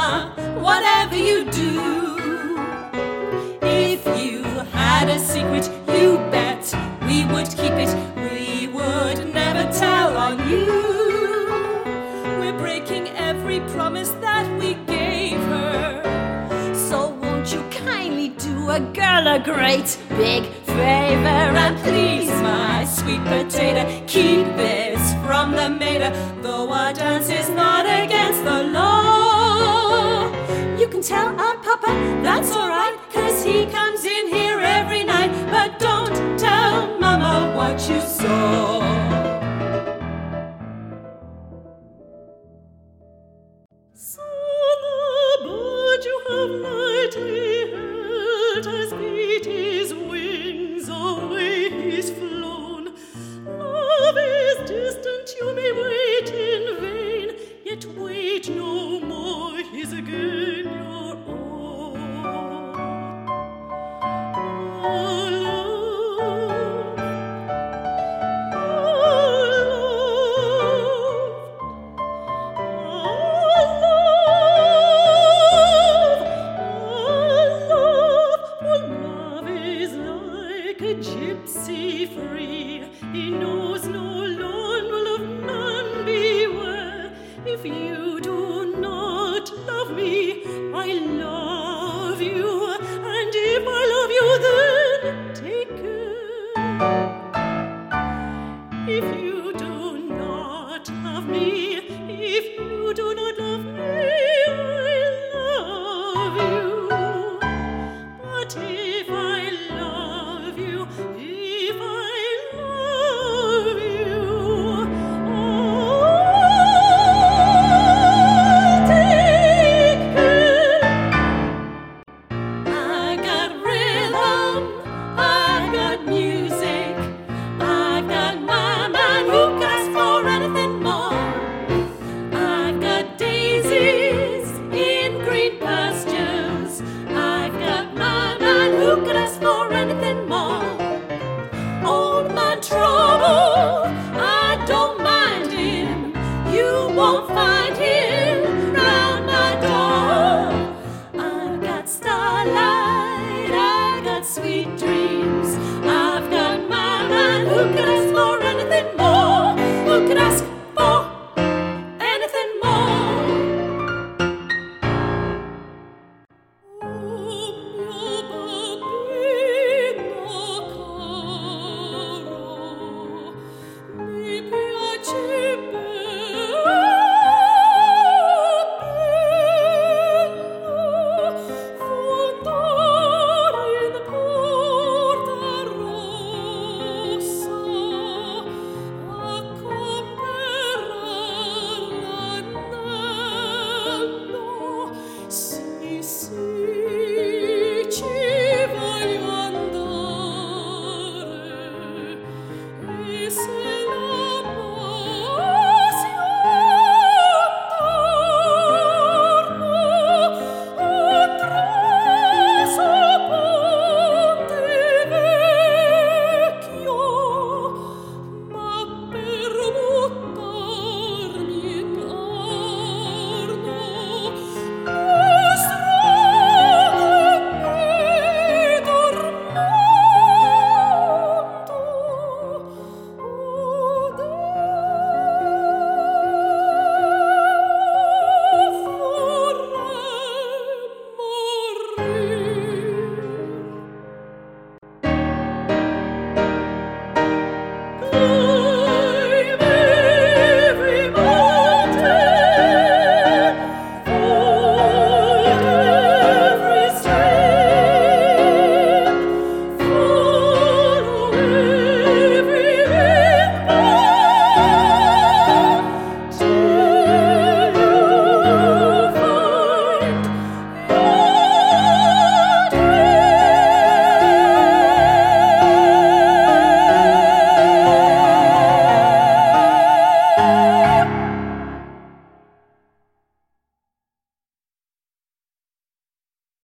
mama, whatever you do. If you had a secret, you bet we would keep it. We would never tell on you. We're breaking every promise that we gave her. So won't you kindly do a girl a great big favor, and please, my sweet potato, keep this from the mater. Though our dance is not against the law, you can tell our papa that's alright, 'cause he comes in here every night. But don't tell mama what you saw. Son, the bird you have lightly held has beat his wings, away he's flown. Love is distant, you may wait in vain, yet wait no more, he's again your own. Oh, love, a gypsy free, he knows no loan, will of none beware. If you do not love me, I love you